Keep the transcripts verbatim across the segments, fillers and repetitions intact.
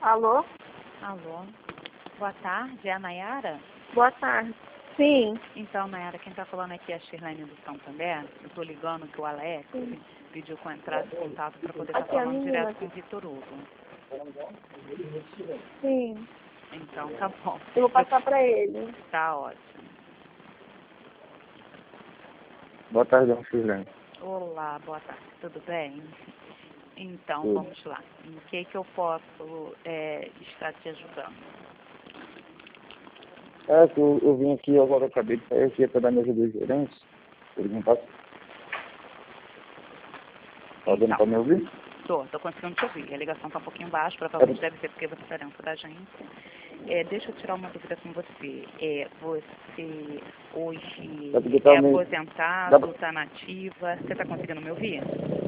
Alô? Alô? Boa tarde, é a Nayara? Boa tarde. Sim. Então, Nayara, quem está falando aqui é a Shirlene do Santander. Eu estou ligando que o Alex Sim. pediu que eu entrasse em contato para poder estar Aqui é a falando menina. direto com o Vitor Hugo. Sim. Então, tá bom. Eu vou passar para ele. Tá ótimo. Boa tarde, dona Shirlene. Olá, boa tarde, tudo bem? Então, Tudo. vamos lá. Em que que eu posso é, estar te ajudando? É que eu, eu vim aqui agora, eu acabei de sair aqui para dar mesa dos gerentes. Perguntar se... Tá dando Então. para me ouvir? Tô, tô conseguindo te ouvir. A ligação tá um pouquinho baixa, provavelmente É. deve ser porque você está dentro da agência. É, deixa eu tirar uma dúvida com você. É, você hoje É porque tá é meio- aposentado, Dá- está nativa? Você está conseguindo me ouvir?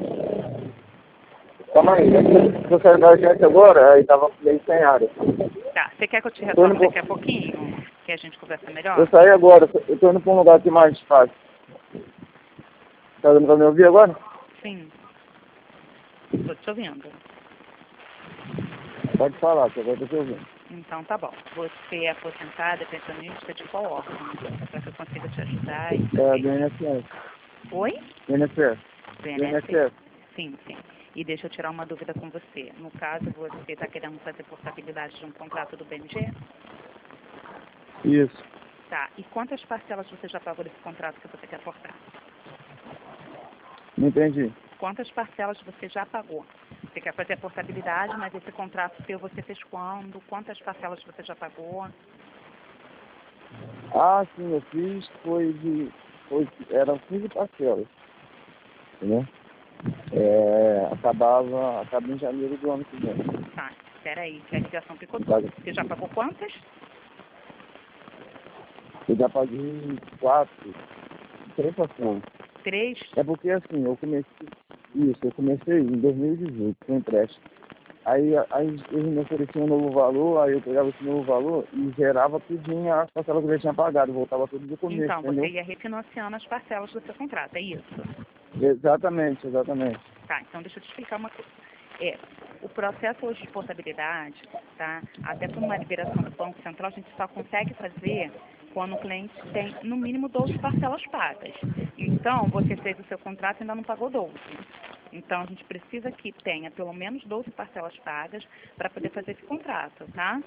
Calma aí, é que eu saí da agência agora, aí tava meio sem área. Tá, você quer que eu te Tô retorne indo pro- daqui a pouquinho? Que a gente conversa melhor? Eu saí agora, eu tô indo para um lugar aqui mais fácil. Tá dando para me ouvir agora? Sim. Tô te ouvindo. Pode falar, que agora eu tô te ouvindo. Então tá bom. Você é aposentada, pensionista de qual órgão? Para que eu consiga te ajudar e É, saber. do I N S S. Oi? I N S S. Do I N S I N S S? S. Sim, sim. E deixa eu tirar uma dúvida com você. No caso, você está querendo fazer portabilidade de um contrato do B M G? Isso. Tá. E quantas parcelas você já pagou desse contrato que você quer portar? Não entendi. Quantas parcelas você já pagou? Você quer fazer a portabilidade, mas esse contrato seu você fez quando? Quantas parcelas você já pagou? Ah, sim, eu fiz, foi de... Foi, eram quinze parcelas. Entendeu? É, acabava, acaba em janeiro do ano que vem. Tá. Espera aí, que a ligação ficou Tá. toda. Você já pagou quantas? Eu já paguei quatro, três parcelas. Três? É porque assim, eu comecei, isso, eu comecei em dois mil e dezoito, com empréstimo. Aí, aí eles me ofereciam um novo valor, aí eu pegava esse novo valor e gerava tudinho as parcelas que eu já tinha pagado, voltava tudo do começo, Então, entendeu? você ia refinanciando as parcelas do seu contrato, é isso? Exatamente, exatamente. Tá, então deixa eu te explicar uma coisa. É, o processo hoje de portabilidade, tá? Até por uma liberação do Banco Central, a gente só consegue fazer quando o cliente tem, no mínimo, doze parcelas pagas. Então, você fez o seu contrato e ainda não pagou doze. Então, a gente precisa que tenha pelo menos doze parcelas pagas para poder fazer esse contrato, tá?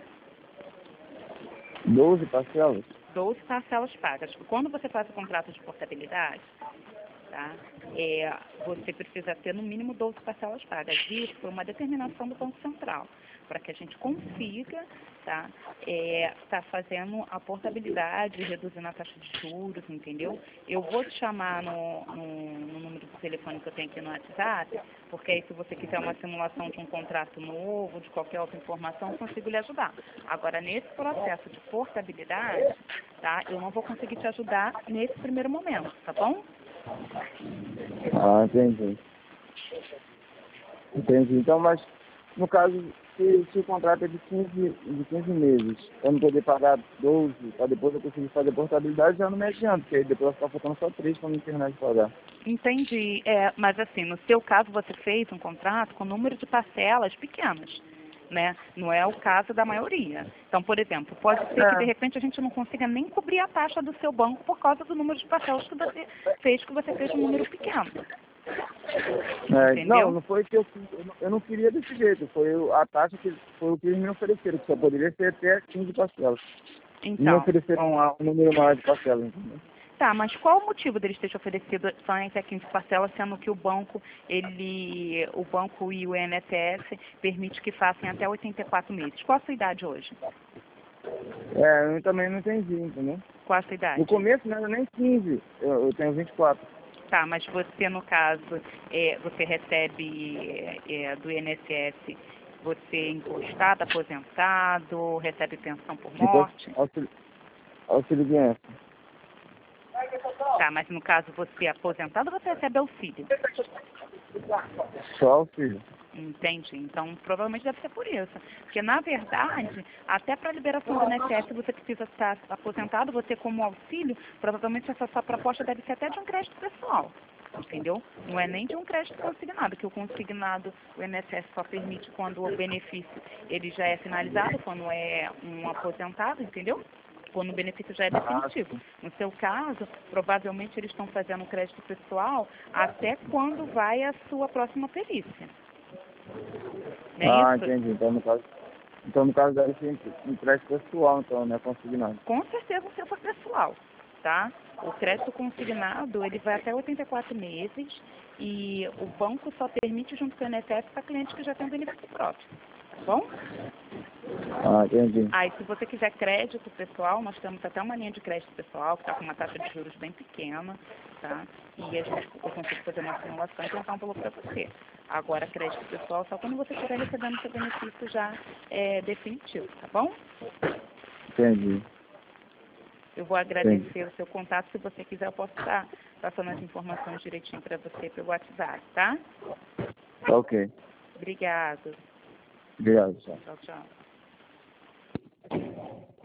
doze parcelas? doze parcelas pagas. Quando você faz o contrato de portabilidade, tá? É, você precisa ter no mínimo doze parcelas pagas. Isso foi uma determinação do Banco Central, para que a gente consiga tá, é, tá fazendo a portabilidade, reduzindo a taxa de juros, entendeu? Eu vou te chamar no, no, no número do telefone que eu tenho aqui no WhatsApp, porque aí se você quiser uma simulação de um contrato novo, de qualquer outra informação, eu consigo lhe ajudar. Agora, nesse processo de portabilidade, tá, eu não vou conseguir te ajudar nesse primeiro momento, tá bom? Ah, entendi. Entendi. Então, mas no caso, se, se o contrato é de quinze, de quinze meses, eu não poder pagar doze, para depois eu conseguir fazer portabilidade, já não me adianta, porque aí depois vai ficar faltando só três para me terminar de pagar. Entendi. É, mas assim, no seu caso você fez um contrato com número de parcelas pequenas, né? Não é o caso da maioria. Então, por exemplo, pode ser que de repente a gente não consiga nem cobrir a taxa do seu banco por causa do número de parcelas que você fez, que você fez um número pequeno. É, Entendeu? não, não foi que eu, eu não- eu não queria desse jeito, foi o- a taxa que foi o que eles me ofereceram, que só poderia ser até quinze parcelas. E me Então, ofereceram um, um número maior de parcelas, entendeu? tá, mas qual o motivo deles terem te oferecido só em até quinze parcelas, sendo que o banco, ele, o banco e o I N S S permite que façam até oitenta e quatro meses? Qual a sua idade hoje? É, eu também não entendi, entendeu? Qual a sua idade? No começo não era nem quinze, eu, eu tenho vinte e quatro. Tá, mas você, no caso, é, você recebe é, do I N S S, você encostado, aposentado, recebe pensão por morte? Depois, auxílio, auxílio doença. Tá, mas no caso você é aposentado, você recebe auxílio? Só auxílio. Entendi. Então, provavelmente deve ser por isso. Porque, na verdade, até para a liberação do I N S S, você precisa estar aposentado, você como auxílio, provavelmente essa sua proposta deve ser até de um crédito pessoal. entendeu? Não é nem de um crédito consignado, que o consignado, o I N S S só permite quando o benefício ele já é finalizado, quando é um aposentado, entendeu? Quando o benefício já é definitivo. No seu caso, provavelmente eles estão fazendo crédito pessoal até quando vai a sua próxima perícia. Não é Ah, isso? entendi. Então, no caso, então, no caso deve ser um crédito pessoal, então, né? Consignado. Com certeza o seu foi pessoal, tá? O crédito consignado, ele vai até oitenta e quatro meses e o banco só permite junto com o I N S S para clientes que já têm benefício próprio, tá bom? Ah, entendi. Aí, se você quiser crédito pessoal, nós temos até uma linha de crédito pessoal que está com uma taxa de juros bem pequena, tá? E a gente, eu consigo fazer uma simulação e tentar um valor para você. Agora, crédito pessoal só quando você estiver recebendo seu benefício já é, definitivo, tá bom? Entendi. Eu vou agradecer o seu contato. Se você quiser, eu posso estar passando as informações direitinho para você pelo WhatsApp, tá? Tá ok. Obrigado. Obrigado, tchau. Tchau, tchau.